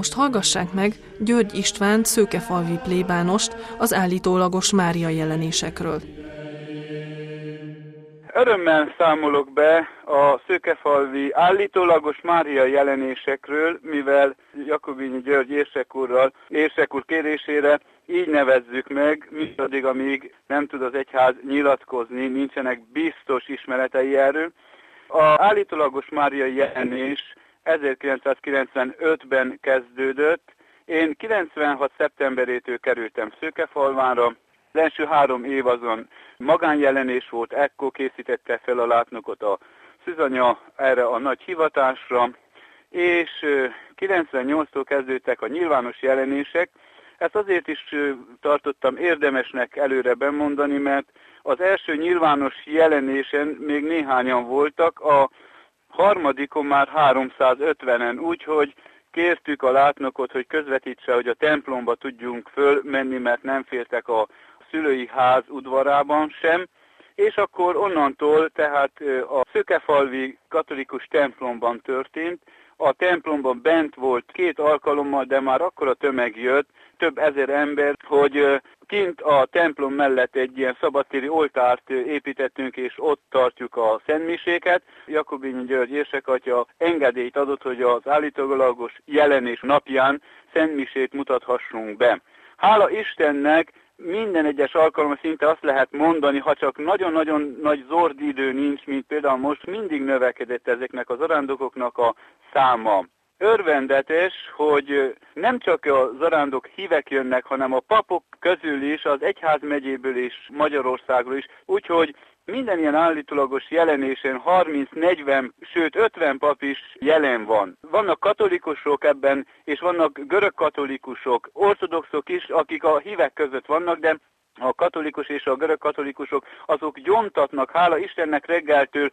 most hallgassák meg György István szőkefalvi plébánost az állítólagos Mária jelenésekről. Örömmel számolok be a szőkefalvi állítólagos Mária jelenésekről, mivel Jakobinyi György érsek úr kérésére így nevezzük meg, mindaddig, amíg nem tud az egyház nyilatkozni, nincsenek biztos ismeretei erről. Az állítólagos Mária jelenés 1995-ben kezdődött. Én 96. szeptemberétől kerültem Szőkefalvára. Az első 3 év azon magánjelenés volt, ekkor készítette fel a látnokot a szűzanya erre a nagy hivatásra, és 98-tól kezdődtek a nyilvános jelenések. Ezt azért is tartottam érdemesnek előre bemondani, mert az első nyilvános jelenésen még néhányan voltak, a harmadikon már 350-en, úgyhogy kértük a látnokot, hogy közvetítse, hogy a templomba tudjunk fölmenni, mert nem fértek a szülői ház udvarában sem, és akkor onnantól tehát a szőkefalvi katolikus templomban történt. A templomban bent volt 2 alkalommal, de már akkor a tömeg jött, több ezer ember, hogy kint a templom mellett egy ilyen szabadtéri oltárt építettünk, és ott tartjuk a szentmiséket. Jakobinyi György érsekatya engedélyt adott, hogy az állítólagos jelenés napján szentmisét mutathassunk be. Hála Istennek, minden egyes alkalommal szinte azt lehet mondani, ha csak nagyon-nagyon nagy zord idő nincs, mint például most, mindig növekedett ezeknek az zarándokoknak a száma. Örvendetes, hogy nem csak a zarándok hívek jönnek, hanem a papok közül is, az egyházmegyéből is, Magyarországról is, úgyhogy minden ilyen állítólagos jelenésen 30-40, sőt 50 pap is jelen van. Vannak katolikusok ebben, és vannak görög katolikusok, ortodoxok is, akik a hívek között vannak, de a katolikus és a görög katolikusok azok gyóntatnak, hála Istennek reggeltől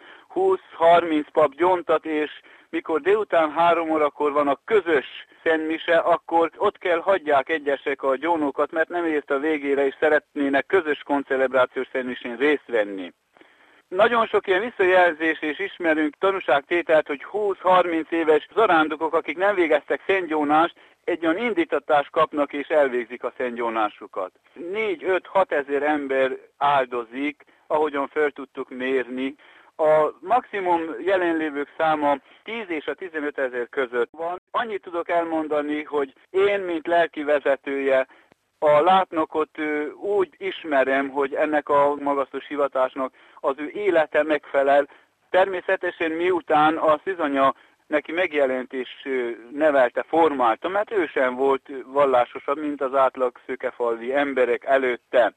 20-30 pap gyóntat, és mikor délután 3 órakor van a közös szentmise, akkor ott kell hagyják egyesek a gyónókat, mert nem ért a végére, és szeretnének közös koncelebrációs szentmisén részt venni. Nagyon sok ilyen visszajelzés és ismerünk tanúságtételt, hogy 20-30 éves zarándokok, akik nem végeztek szentgyónást, egy olyan indítatást kapnak és elvégzik a szentgyónásukat. 4-5-6 ezer ember áldozik, ahogyan fel tudtuk mérni. A maximum jelenlévők száma 10 és a 15 ezer között van. Annyit tudok elmondani, hogy én, mint lelki vezetője, a látnokot úgy ismerem, hogy ennek a magasztos hivatásnak az ő élete megfelel. Természetesen miután a szűzanya neki megjelent és nevelte, formálta, mert ő sem volt vallásosabb, mint az átlag szőkefalvi emberek előtte.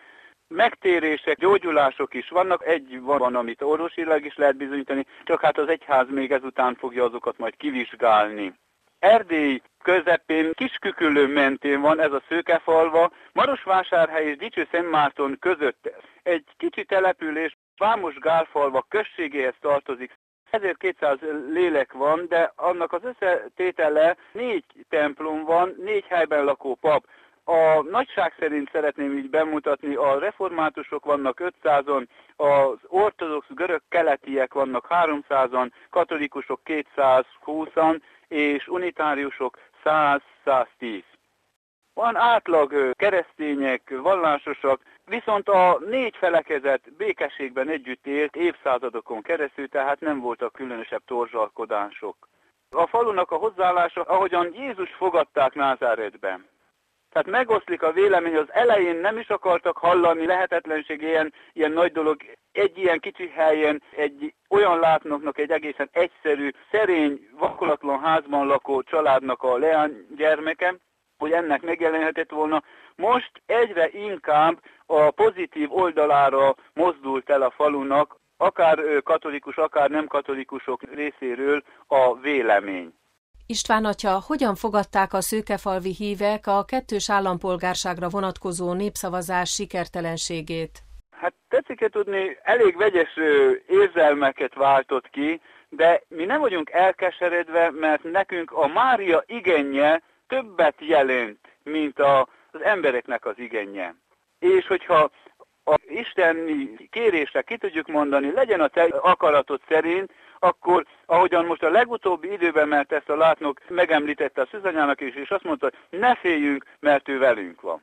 Megtérések, gyógyulások is vannak, egy van, amit orvosilag is lehet bizonyítani, csak hát az egyház még ezután fogja azokat majd kivizsgálni. Erdély közepén, Kisküküllő mentén van ez a szőkefalva, Marosvásárhely és Dicsőszentmárton között egy kicsi település, Vámos-Gálfalva községéhez tartozik. 1200 lélek van, de annak az összetétele 4 templom van, 4 helyben lakó pap. A nagyság szerint szeretném így bemutatni, a reformátusok vannak 500-on, az ortodox görög keletiek vannak 300-an, katolikusok 220-an, és unitáriusok 100-110. Van átlag keresztények, vallásosak, viszont a 4 felekezet békességben együtt élt évszázadokon keresztül, tehát nem voltak különösebb torzsalkodások. A falunak a hozzáállása, ahogyan Jézus fogadták Názáretben. Tehát megoszlik a vélemény, az elején nem is akartak hallani, lehetetlenség ilyen nagy dolog, egy ilyen kicsi helyen, egy olyan látnoknak, egy egészen egyszerű, szerény, vakolatlan házban lakó családnak a leánygyermeke, hogy ennek megjelenhetett volna. Most egyre inkább a pozitív oldalára mozdult el a falunak, akár katolikus, akár nem katolikusok részéről a vélemény. István atya, hogyan fogadták a szőkefalvi hívek a 2-s állampolgárságra vonatkozó népszavazás sikertelenségét? Hát tetszik tudni, elég vegyes érzelmeket váltott ki, de mi nem vagyunk elkeseredve, mert nekünk a Mária igenje többet jelent, mint az embereknek az igenje. És hogyha a isteni kérésre ki tudjuk mondani, legyen a te akaratod szerint, akkor ahogyan most a legutóbbi időben, mert ezt a látnok megemlítette a szűzanyának is, és azt mondta, hogy ne féljünk, mert ő velünk van.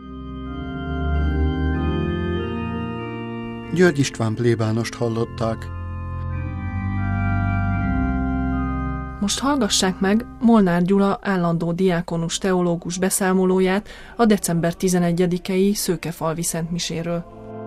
György István plébánost hallották. Most hallgassák meg Molnár Gyula állandó diákonus teológus beszámolóját a december 11-i Szőkefalvi szentmiséről.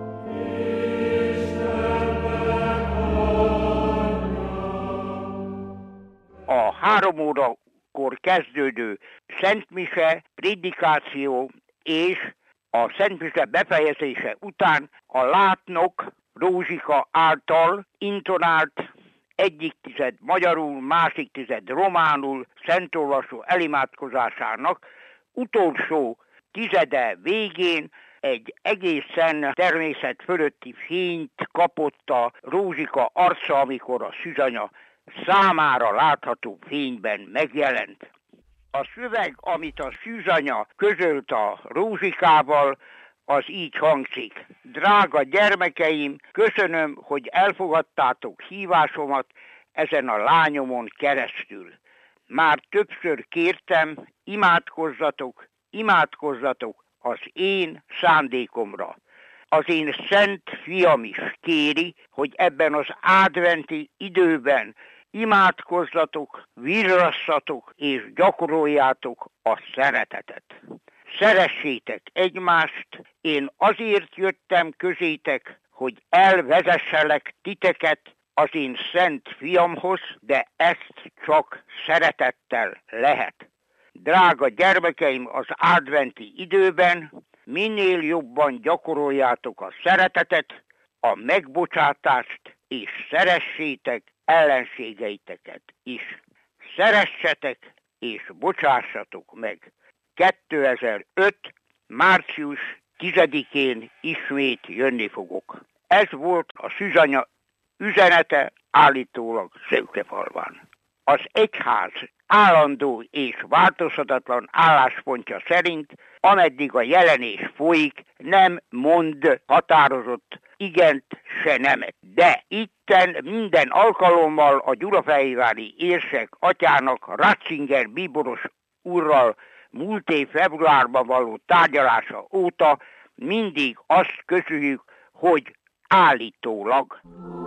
A 3 órakor kezdődő szentmise, prédikáció és a szentmise befejezése után a látnok Rózsika által intonált egyik tized magyarul, másik tized románul szentolvasó elimádkozásának utolsó tizede végén egy egészen természet fölötti fényt kapott a Rózsika arca, amikor a szűzanya számára látható fényben megjelent. A szöveg, amit a szűzanya közölt a Rózsikával, az így hangzik. Drága gyermekeim, köszönöm, hogy elfogadtátok hívásomat ezen a lányomon keresztül. Már többször kértem, imádkozzatok az én szándékomra. Az én szent fiam is kéri, hogy ebben az adventi időben imádkozzatok, virrasszatok és gyakoroljátok a szeretetet. Szeressétek egymást, én azért jöttem közétek, hogy elvezesselek titeket az én szent fiamhoz, de ezt csak szeretettel lehet. Drága gyermekeim, az adventi időben minél jobban gyakoroljátok a szeretetet, a megbocsátást, és szeressétek ellenségeiteket is. Szeressetek és bocsássatok meg. 2005. március 10-én ismét jönni fogok. Ez volt a szűzanya üzenete állítólag Szőkefalván. Az egyház állandó és változhatatlan álláspontja szerint, ameddig a jelenés folyik, nem mond határozott igent se nemet. De itten minden alkalommal a gyulafehérvári érsek atyának, Ratzinger bíboros úrral múlt év februárban való tárgyalása óta mindig azt közöljük, hogy állítólag.